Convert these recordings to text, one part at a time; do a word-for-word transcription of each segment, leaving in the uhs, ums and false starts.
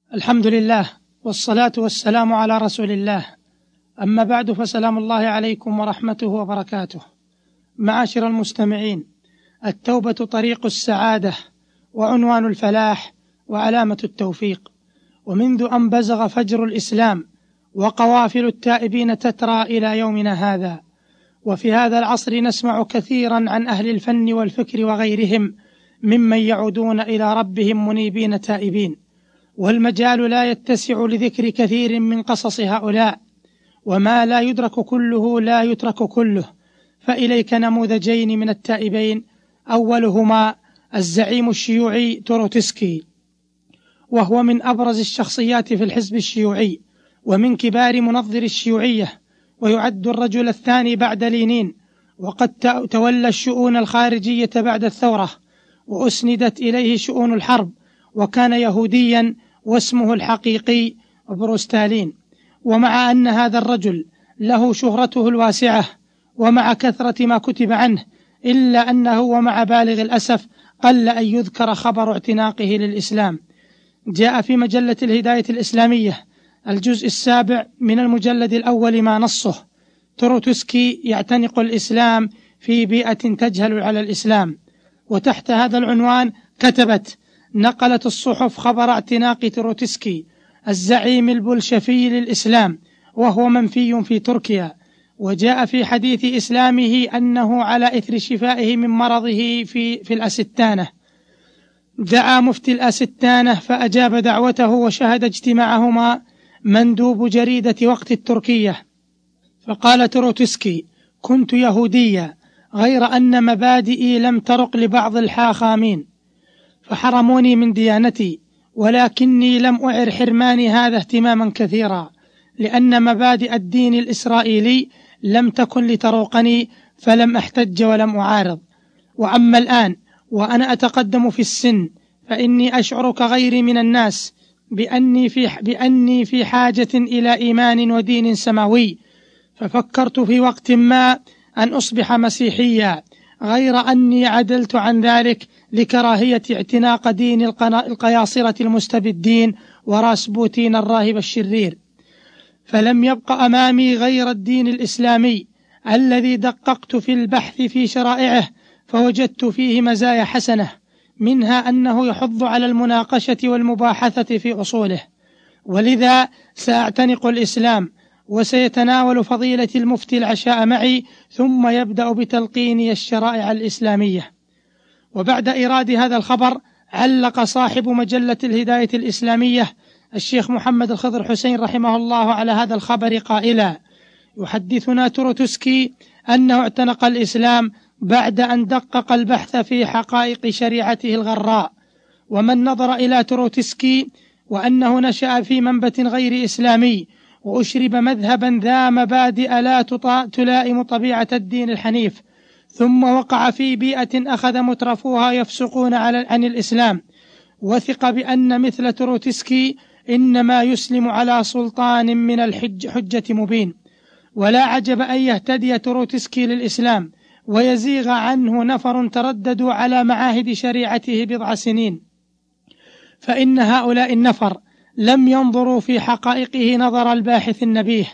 الحمد لله والصلاة والسلام على رسول الله، أما بعد، فسلام الله عليكم ورحمته وبركاته. معاشر المستمعين، التوبة طريق السعادة وعنوان الفلاح وعلامة التوفيق. ومنذ أن بزغ فجر الإسلام وقوافل التائبين تترى إلى يومنا هذا، وفي هذا العصر نسمع كثيرا عن أهل الفن والفكر وغيرهم ممن يعودون إلى ربهم منيبين تائبين، والمجال لا يتسع لذكر كثير من قصص هؤلاء، وما لا يدرك كله لا يترك كله. فإليك نموذجين من التائبين، أولهما الزعيم الشيوعي تروتسكي، وهو من أبرز الشخصيات في الحزب الشيوعي ومن كبار منظر الشيوعية، ويعد الرجل الثاني بعد لينين، وقد تولى الشؤون الخارجية بعد الثورة، وأسندت إليه شؤون الحرب، وكان يهوديا واسمه الحقيقي بروستالين. ومع أن هذا الرجل له شهرته الواسعة ومع كثرة ما كتب عنه، إلا أنه ومع بالغ الأسف قل أن يذكر خبر اعتناقه للإسلام. جاء في مجلة الهداية الإسلامية الجزء السابع من المجلد الأول ما نصه: تروتسكي يعتنق الإسلام في بيئة تجهل على الإسلام. وتحت هذا العنوان كتبت: نقلت الصحف خبر اعتناق تروتسكي الزعيم البولشفي للإسلام، وهو منفي في تركيا. وجاء في حديث إسلامه أنه على إثر شفائه من مرضه في, في الأستانة. دعا مفتي الأستانة فأجاب دعوته، وشهد اجتماعهما مندوب جريدة وقت التركية. فقال تروتسكي: كنت يهوديا، غير أن مبادئي لم ترق لبعض الحاخامين فحرموني من ديانتي، ولكني لم أعر حرماني هذا اهتماما كثيرا، لأن مبادئ الدين الإسرائيلي لم تكن لتروقني، فلم أحتج ولم أعارض. وأما الآن وأنا أتقدم في السن، فإني أشعر كغيري من الناس بأني في, بأني في حاجة إلى إيمان ودين سماوي، ففكرت في وقت ما أن أصبح مسيحيا، غير أني عدلت عن ذلك لكراهية اعتناق دين القياصرة المستبدين وراسبوتين الراهب الشرير. فلم يبق أمامي غير الدين الإسلامي الذي دققت في البحث في شرائعه، فوجدت فيه مزايا حسنة، منها أنه يحض على المناقشة والمباحثة في أصوله. ولذا سأعتنق الإسلام، وسيتناول فضيلة المفتي العشاء معي، ثم يبدأ بتلقيني الشرائع الإسلامية. وبعد إيراد هذا الخبر، علق صاحب مجلة الهداية الإسلامية الشيخ محمد الخضر حسين رحمه الله على هذا الخبر قائلا: يحدثنا تروتسكي أنه اعتنق الإسلام بعد أن دقق البحث في حقائق شريعته الغراء. ومن نظر إلى تروتسكي وأنه نشأ في منبت غير إسلامي، وأشرب مذهبا ذا مبادئ لا تلائم طبيعة الدين الحنيف، ثم وقع في بيئة أخذ مترفوها يفسقون عن الإسلام، وثق بأن مثل تروتسكي إنما يسلم على سلطان من الحجة مبين. ولا عجب أن يهتدي تروتسكي للإسلام ويزيغ عنه نفر ترددوا على معاهد شريعته بضع سنين، فإن هؤلاء النفر لم ينظروا في حقائقه نظر الباحث النبيه،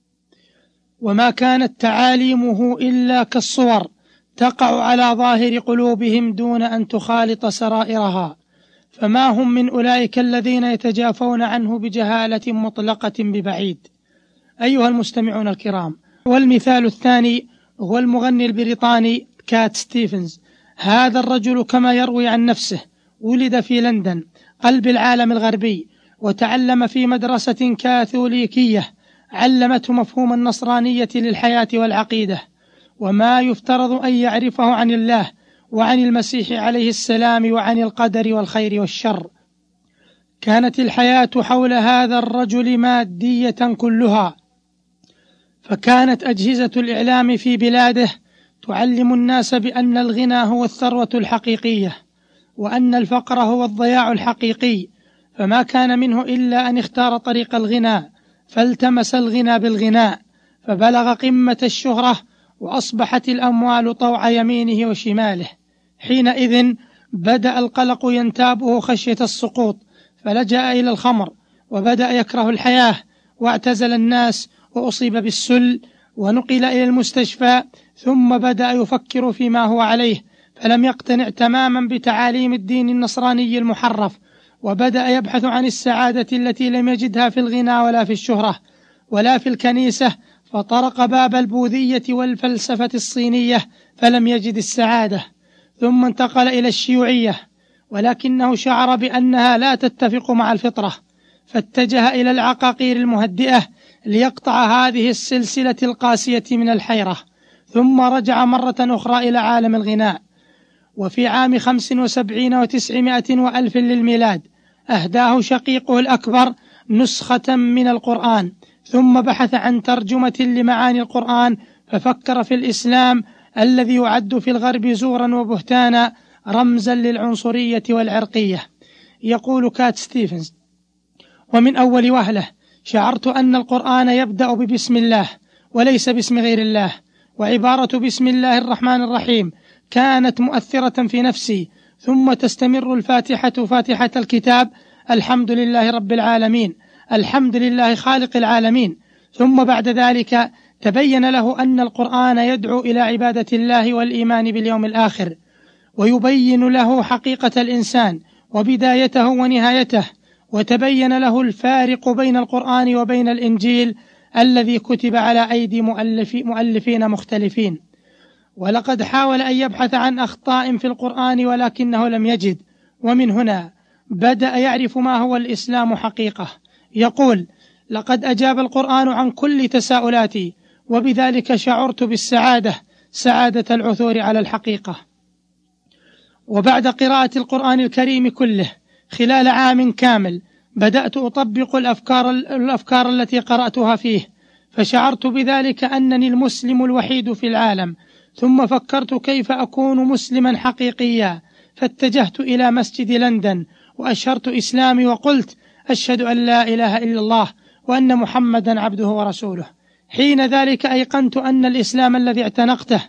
وما كانت تعاليمه إلا كالصور تقع على ظاهر قلوبهم دون أن تخالط سرائرها، فما هم من أولئك الذين يتجافون عنه بجهالة مطلقة ببعيد. أيها المستمعون الكرام، والمثال الثاني هو المغني البريطاني كات ستيفنز. هذا الرجل كما يروي عن نفسه ولد في لندن قلب العالم الغربي، وتعلم في مدرسة كاثوليكية علمته مفهوم النصرانية للحياة والعقيدة، وما يفترض أن يعرفه عن الله وعن المسيح عليه السلام وعن القدر والخير والشر. كانت الحياة حول هذا الرجل مادية كلها، فكانت أجهزة الإعلام في بلاده تعلم الناس بأن الغنى هو الثروة الحقيقية، وأن الفقر هو الضياع الحقيقي، فما كان منه إلا أن اختار طريق الغنى، فالتمس الغنى بالغناء، فبلغ قمة الشهرة، وأصبحت الأموال طوع يمينه وشماله. حينئذ بدأ القلق ينتابه خشية السقوط، فلجأ إلى الخمر وبدأ يكره الحياة واعتزل الناس وأصيب بالسل ونقل إلى المستشفى، ثم بدأ يفكر فيما هو عليه فلم يقتنع تماما بتعاليم الدين النصراني المحرف، وبدأ يبحث عن السعادة التي لم يجدها في الغنى ولا في الشهرة ولا في الكنيسة، فطرق باب البوذية والفلسفة الصينية فلم يجد السعادة، ثم انتقل إلى الشيوعية ولكنه شعر بأنها لا تتفق مع الفطرة، فاتجه إلى العقاقير المهدئة ليقطع هذه السلسلة القاسية من الحيرة، ثم رجع مرة أخرى إلى عالم الغناء. وفي عام خمس وسبعين وتسعمائة وألف للميلاد أهداه شقيقه الأكبر نسخة من القرآن، ثم بحث عن ترجمة لمعاني القرآن، ففكر في الإسلام الذي يعد في الغرب زورا وبهتانا رمزا للعنصرية والعرقية. يقول كات ستيفنز: ومن أول وهلة شعرت أن القرآن يبدأ ببسم الله وليس باسم غير الله، وعبارة بسم الله الرحمن الرحيم كانت مؤثرة في نفسي، ثم تستمر الفاتحة فاتحة الكتاب الحمد لله رب العالمين، الحمد لله خالق العالمين، ثم بعد ذلك تبين له أن القرآن يدعو إلى عبادة الله والإيمان باليوم الآخر، ويبين له حقيقة الإنسان وبدايته ونهايته، وتبين له الفارق بين القرآن وبين الإنجيل الذي كتب على أيدي مؤلفين مختلفين. ولقد حاول أن يبحث عن أخطاء في القرآن ولكنه لم يجد، ومن هنا بدأ يعرف ما هو الإسلام حقيقة. يقول: لقد أجاب القرآن عن كل تساؤلاتي، وبذلك شعرت بالسعادة، سعادة العثور على الحقيقة. وبعد قراءة القرآن الكريم كله خلال عام كامل بدأت أطبق الأفكار, الأفكار التي قرأتها فيه، فشعرت بذلك أنني المسلم الوحيد في العالم، ثم فكرت كيف أكون مسلما حقيقيا، فاتجهت إلى مسجد لندن وأشهرت إسلامي وقلت: أشهد أن لا إله إلا الله وأن محمدا عبده ورسوله. حين ذلك أيقنت أن الإسلام الذي اعتنقته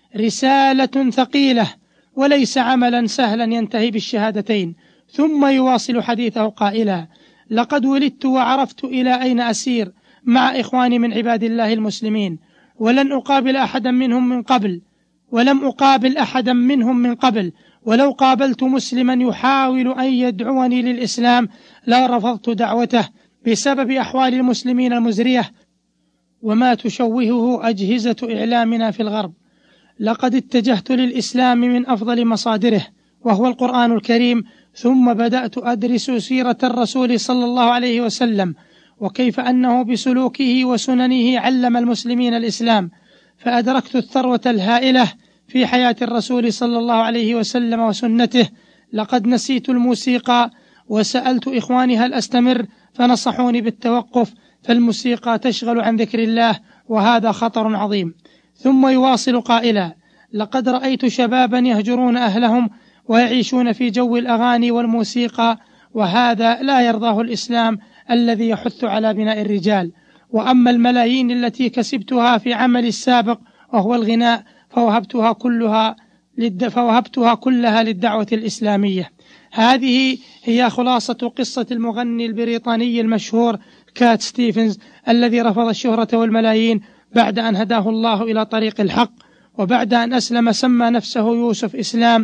رسالة ثقيلة وليس عملا سهلا ينتهي بالشهادتين. ثم يواصل حديثه قائلا: لقد ولدت وعرفت إلى أين أسير مع إخواني من عباد الله المسلمين، ولن أقابل أحدا منهم من قبل ولم أقابل أحدا منهم من قبل ولو قابلت مسلما يحاول أن يدعوني للإسلام لرفضت دعوته بسبب أحوال المسلمين المزرية وما تشوهه أجهزة إعلامنا في الغرب. لقد اتجهت للإسلام من أفضل مصادره وهو القرآن الكريم، ثم بدأت أدرس سيرة الرسول صلى الله عليه وسلم وكيف أنه بسلوكه وسننه علم المسلمين الإسلام، فأدركت الثروة الهائلة في حياة الرسول صلى الله عليه وسلم وسنته. لقد نسيت الموسيقى وسألت إخواني هل أستمر، فنصحوني بالتوقف، فالموسيقى تشغل عن ذكر الله وهذا خطر عظيم. ثم يواصل قائلا: لقد رأيت شبابا يهجرون أهلهم ويعيشون في جو الأغاني والموسيقى، وهذا لا يرضاه الإسلام الذي يحث على بناء الرجال. وأما الملايين التي كسبتها في عملي السابق وهو الغناء فوهبتها كلها للد... فوهبتها كلها للدعوة الإسلامية. هذه هي خلاصة قصة المغني البريطاني المشهور كات ستيفنز الذي رفض الشهرة والملايين بعد أن هداه الله إلى طريق الحق، وبعد أن أسلم سمى نفسه يوسف إسلام،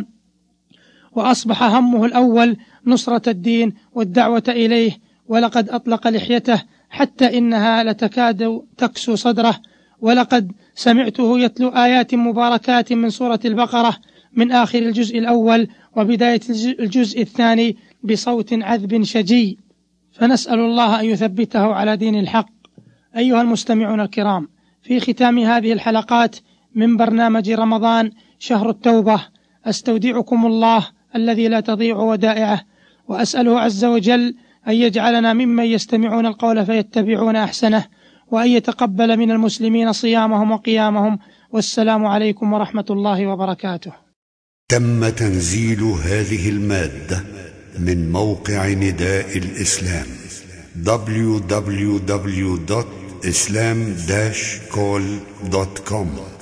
وأصبح همه الأول نصرة الدين والدعوة إليه. ولقد أطلق لحيته حتى إنها لتكاد تكسو صدره، ولقد سمعته يتلو آيات مباركات من سورة البقرة من آخر الجزء الأول وبداية الجزء الثاني بصوت عذب شجي، فنسأل الله أن يثبته على دين الحق. أيها المستمعون الكرام، في ختام هذه الحلقات من برنامج رمضان شهر التوبة أستودعكم الله الذي لا تضيع ودائعه، وأسأله عز وجل أن يجعلنا ممن يستمعون القول فيتبعون أحسنه، وأن يتقبل من المسلمين صيامهم وقيامهم. والسلام عليكم ورحمة الله وبركاته. تم تنزيل هذه المادة من موقع نداء الإسلام دبليو دبليو دبليو دوت إسلام داش كول دوت كوم.